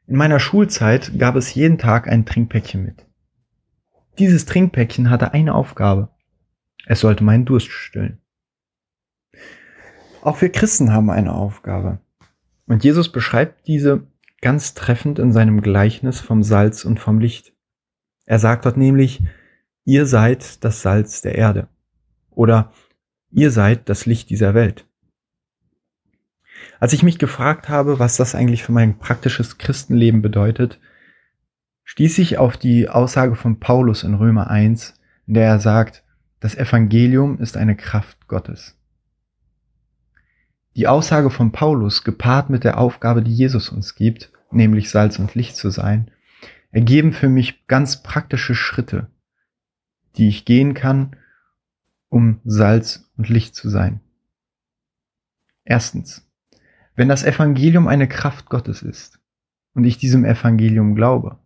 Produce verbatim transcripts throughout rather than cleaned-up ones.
In meiner Schulzeit gab es jeden Tag ein Trinkpäckchen mit. Dieses Trinkpäckchen hatte eine Aufgabe. Es sollte meinen Durst stillen. Auch wir Christen haben eine Aufgabe. Und Jesus beschreibt diese ganz treffend in seinem Gleichnis vom Salz und vom Licht. Er sagt dort nämlich, ihr seid das Salz der Erde. Oder ihr seid das Licht dieser Welt. Als ich mich gefragt habe, was das eigentlich für mein praktisches Christenleben bedeutet, stieß ich auf die Aussage von Paulus in Römer eins, in der er sagt, das Evangelium ist eine Kraft Gottes. Die Aussage von Paulus, gepaart mit der Aufgabe, die Jesus uns gibt, nämlich Salz und Licht zu sein, ergeben für mich ganz praktische Schritte, die ich gehen kann, um Salz und Licht zu sein. Erstens, wenn das Evangelium eine Kraft Gottes ist und ich diesem Evangelium glaube,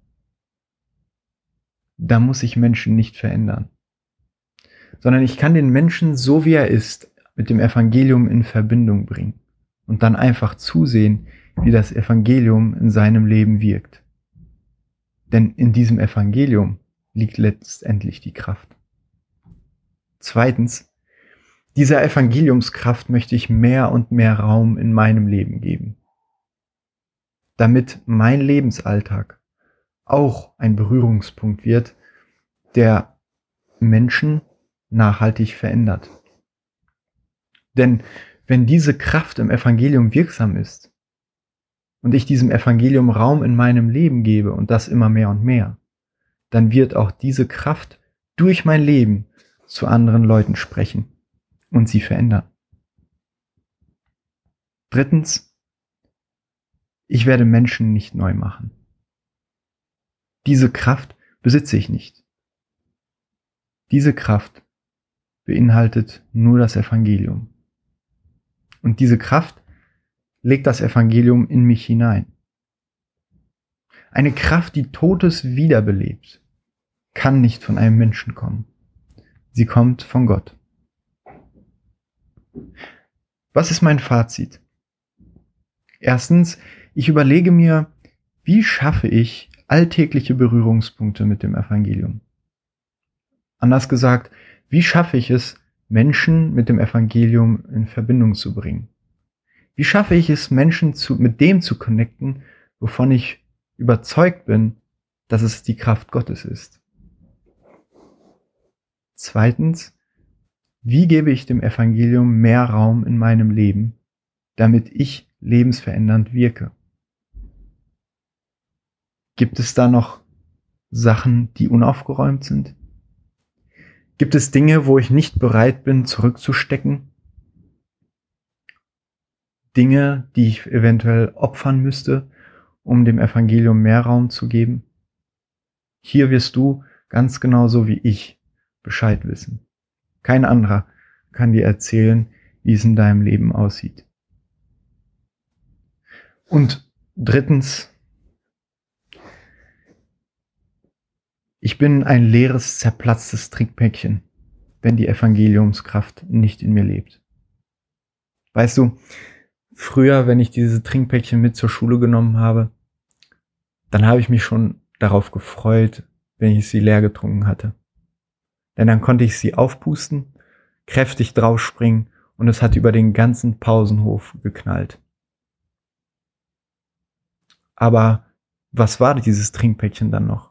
dann muss ich Menschen nicht verändern, sondern ich kann den Menschen, so wie er ist, mit dem Evangelium in Verbindung bringen und dann einfach zusehen, wie das Evangelium in seinem Leben wirkt. Denn in diesem Evangelium liegt letztendlich die Kraft. Zweitens, dieser Evangeliumskraft möchte ich mehr und mehr Raum in meinem Leben geben, damit mein Lebensalltag auch ein Berührungspunkt wird, der Menschen nachhaltig verändert. Denn wenn diese Kraft im Evangelium wirksam ist und ich diesem Evangelium Raum in meinem Leben gebe und das immer mehr und mehr, dann wird auch diese Kraft durch mein Leben zu anderen Leuten sprechen und sie verändern. Drittens, ich werde Menschen nicht neu machen. Diese Kraft besitze ich nicht. Diese Kraft beinhaltet nur das Evangelium. Und diese Kraft legt das Evangelium in mich hinein. Eine Kraft, die Totes wiederbelebt, kann nicht von einem Menschen kommen. Sie kommt von Gott. Was ist mein Fazit? Erstens, ich überlege mir, wie schaffe ich alltägliche Berührungspunkte mit dem Evangelium? Anders gesagt, wie schaffe ich es, Menschen mit dem Evangelium in Verbindung zu bringen? Wie schaffe ich es, Menschen zu, mit dem zu connecten, wovon ich überzeugt bin, dass es die Kraft Gottes ist? Zweitens, wie gebe ich dem Evangelium mehr Raum in meinem Leben, damit ich lebensverändernd wirke? Gibt es da noch Sachen, die unaufgeräumt sind? Gibt es Dinge, wo ich nicht bereit bin, zurückzustecken? Dinge, die ich eventuell opfern müsste, um dem Evangelium mehr Raum zu geben? Hier wirst du ganz genauso wie ich Bescheid wissen. Kein anderer kann dir erzählen, wie es in deinem Leben aussieht. Und drittens, ich bin ein leeres, zerplatztes Trinkpäckchen, wenn die Evangeliumskraft nicht in mir lebt. Weißt du, früher, wenn ich diese Trinkpäckchen mit zur Schule genommen habe, dann habe ich mich schon darauf gefreut, wenn ich sie leer getrunken hatte. Denn dann konnte ich sie aufpusten, kräftig draufspringen und es hat über den ganzen Pausenhof geknallt. Aber was war dieses Trinkpäckchen dann noch?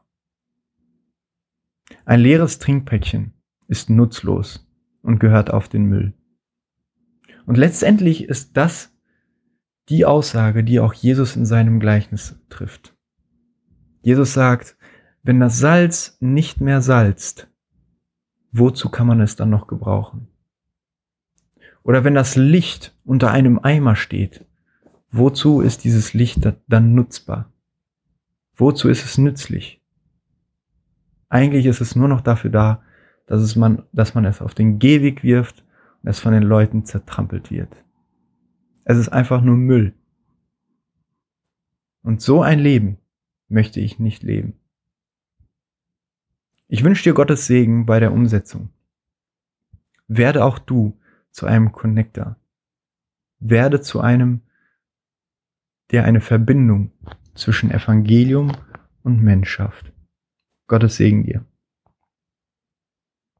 Ein leeres Trinkpäckchen ist nutzlos und gehört auf den Müll. Und letztendlich ist das die Aussage, die auch Jesus in seinem Gleichnis trifft. Jesus sagt, wenn das Salz nicht mehr salzt, wozu kann man es dann noch gebrauchen? Oder wenn das Licht unter einem Eimer steht, wozu ist dieses Licht dann nutzbar? Wozu ist es nützlich? Eigentlich ist es nur noch dafür da, dass, es man, dass man es auf den Gehweg wirft und es von den Leuten zertrampelt wird. Es ist einfach nur Müll. Und so ein Leben möchte ich nicht leben. Ich wünsche dir Gottes Segen bei der Umsetzung. Werde auch du zu einem Connector. Werde zu einem, der eine Verbindung zwischen Evangelium und Menschschaft. Gottes Segen dir.